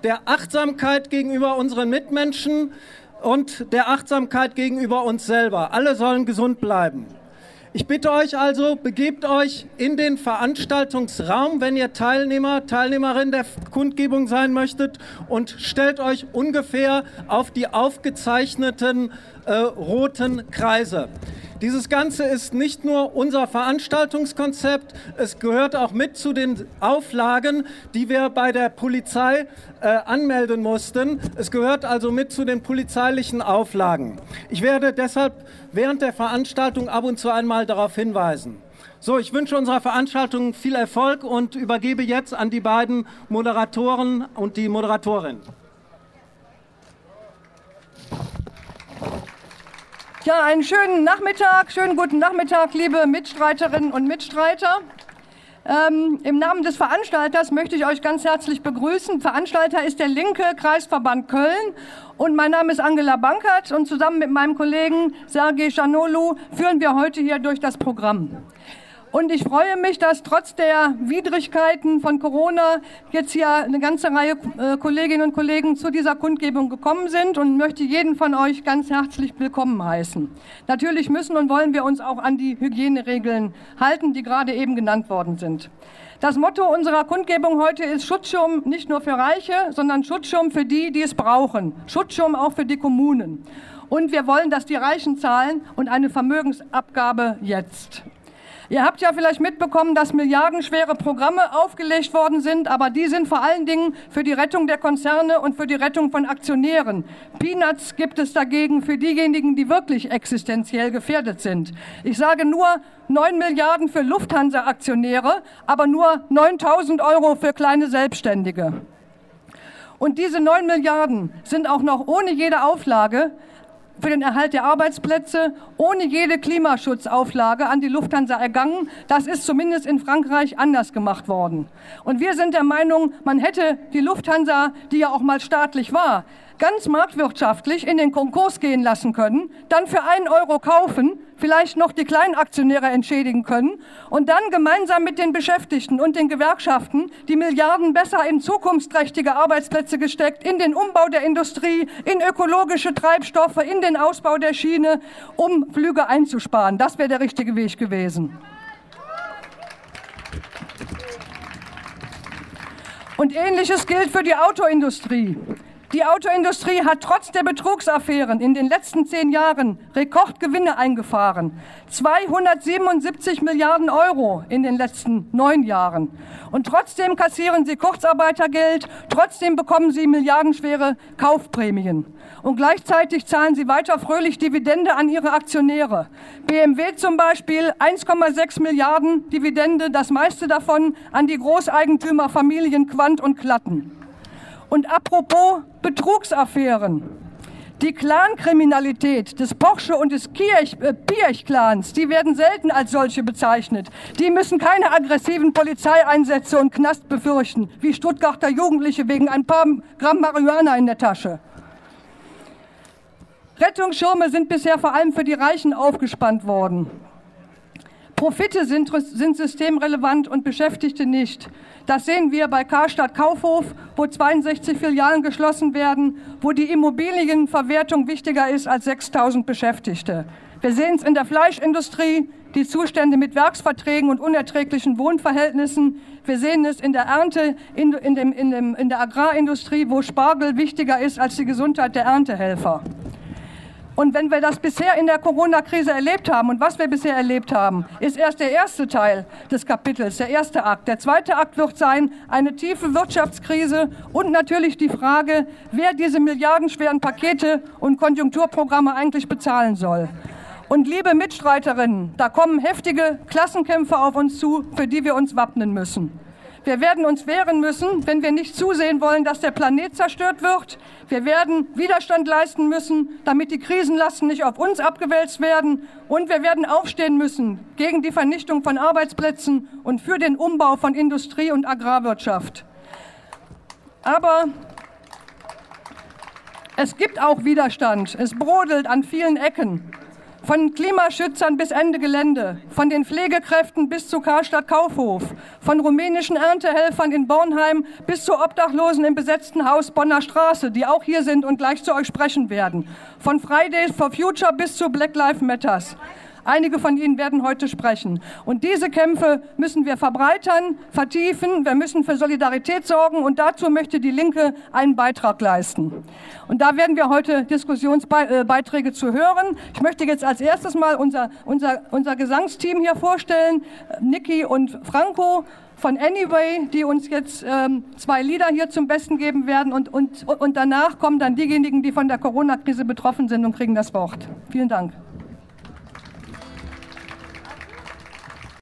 der Achtsamkeit gegenüber unseren Mitmenschen und der Achtsamkeit gegenüber uns selber. Alle sollen gesund bleiben. Ich bitte euch also, begebt euch in den Veranstaltungsraum, wenn ihr Teilnehmerin der Kundgebung sein möchtet, und stellt euch ungefähr auf die aufgezeichneten roten Kreise. Dieses Ganze ist nicht nur unser Veranstaltungskonzept, es gehört auch mit zu den Auflagen, die wir bei der Polizei anmelden mussten. Es gehört also mit zu den polizeilichen Auflagen. Ich werde deshalb während der Veranstaltung ab und zu einmal darauf hinweisen. So, ich wünsche unserer Veranstaltung viel Erfolg und übergebe jetzt an die beiden Moderatoren und die Moderatorin. Ja, einen schönen Nachmittag, schönen guten Nachmittag, liebe Mitstreiterinnen und Mitstreiter. Im Namen des Veranstalters möchte ich euch ganz herzlich begrüßen. Veranstalter ist der linke Kreisverband Köln und mein Name ist Angela Bankert und zusammen mit meinem Kollegen Sergej Schanolu führen wir heute hier durch das Programm. Und ich freue mich, dass trotz der Widrigkeiten von Corona jetzt hier eine ganze Reihe Kolleginnen und Kollegen zu dieser Kundgebung gekommen sind und möchte jeden von euch ganz herzlich willkommen heißen. Natürlich müssen und wollen wir uns auch an die Hygieneregeln halten, die gerade eben genannt worden sind. Das Motto unserer Kundgebung heute ist Schutzschirm nicht nur für Reiche, sondern Schutzschirm für die, die es brauchen. Schutzschirm auch für die Kommunen. Und wir wollen, dass die Reichen zahlen und eine Vermögensabgabe jetzt. Ihr habt ja vielleicht mitbekommen, dass milliardenschwere Programme aufgelegt worden sind, aber die sind vor allen Dingen für die Rettung der Konzerne und für die Rettung von Aktionären. Peanuts gibt es dagegen für diejenigen, die wirklich existenziell gefährdet sind. Ich sage nur 9 Milliarden für Lufthansa-Aktionäre, aber nur 9.000 € für kleine Selbstständige. Und diese 9 Milliarden sind auch noch ohne jede Auflage für den Erhalt der Arbeitsplätze, ohne jede Klimaschutzauflage an die Lufthansa ergangen. Das ist zumindest in Frankreich anders gemacht worden. Und wir sind der Meinung, man hätte die Lufthansa, die ja auch mal staatlich war, ganz marktwirtschaftlich in den Konkurs gehen lassen können, dann für 1 € kaufen, vielleicht noch die Kleinaktionäre entschädigen können und dann gemeinsam mit den Beschäftigten und den Gewerkschaften die Milliarden besser in zukunftsträchtige Arbeitsplätze gesteckt, in den Umbau der Industrie, in ökologische Treibstoffe, in den Ausbau der Schiene, um Flüge einzusparen. Das wäre der richtige Weg gewesen. Und Ähnliches gilt für die Autoindustrie. Die Autoindustrie hat trotz der Betrugsaffären in den letzten 10 Jahren Rekordgewinne eingefahren. 277 Milliarden € in den letzten 9 Jahren. Und trotzdem kassieren sie Kurzarbeitergeld, trotzdem bekommen sie milliardenschwere Kaufprämien. Und gleichzeitig zahlen sie weiter fröhlich Dividende an ihre Aktionäre. BMW zum Beispiel 1,6 Milliarden Dividende, das meiste davon an die Großeigentümerfamilien Quandt und Klatten. Und apropos Betrugsaffären. Die Clankriminalität des Porsche und des Piech-Clans, die werden selten als solche bezeichnet. Die müssen keine aggressiven Polizeieinsätze und Knast befürchten, wie Stuttgarter Jugendliche wegen ein paar Gramm Marihuana in der Tasche. Rettungsschirme sind bisher vor allem für die Reichen aufgespannt worden. Profite sind systemrelevant und Beschäftigte nicht. Das sehen wir bei Karstadt Kaufhof, wo 62 Filialen geschlossen werden, wo die Immobilienverwertung wichtiger ist als 6.000 Beschäftigte. Wir sehen es in der Fleischindustrie, die Zustände mit Werksverträgen und unerträglichen Wohnverhältnissen. Wir sehen es in der Ernte, in der Agrarindustrie, wo Spargel wichtiger ist als die Gesundheit der Erntehelfer. Und wenn wir das bisher in der Corona-Krise erlebt haben, und was wir bisher erlebt haben, ist erst der erste Teil des Kapitels, der erste Akt. Der zweite Akt wird sein, eine tiefe Wirtschaftskrise und natürlich die Frage, wer diese milliardenschweren Pakete und Konjunkturprogramme eigentlich bezahlen soll. Und liebe Mitstreiterinnen, da kommen heftige Klassenkämpfe auf uns zu, für die wir uns wappnen müssen. Wir werden uns wehren müssen, wenn wir nicht zusehen wollen, dass der Planet zerstört wird. Wir werden Widerstand leisten müssen, damit die Krisenlasten nicht auf uns abgewälzt werden. Und wir werden aufstehen müssen gegen die Vernichtung von Arbeitsplätzen und für den Umbau von Industrie und Agrarwirtschaft. Aber es gibt auch Widerstand. Es brodelt an vielen Ecken. Von Klimaschützern bis Ende Gelände, von den Pflegekräften bis zu Karstadt Kaufhof, von rumänischen Erntehelfern in Bornheim bis zu Obdachlosen im besetzten Haus Bonner Straße, die auch hier sind und gleich zu euch sprechen werden. Von Fridays for Future bis zu Black Lives Matters. Einige von Ihnen werden heute sprechen. Und diese Kämpfe müssen wir verbreitern, vertiefen. Wir müssen für Solidarität sorgen. Und dazu möchte die Linke einen Beitrag leisten. Und da werden wir heute Diskussionsbeiträge zu hören. Ich möchte jetzt als erstes mal unser Gesangsteam hier vorstellen. Niki und Franco von Anyway, die uns jetzt 2 Lieder hier zum Besten geben werden. Und danach kommen dann diejenigen, die von der Corona-Krise betroffen sind und kriegen das Wort. Vielen Dank.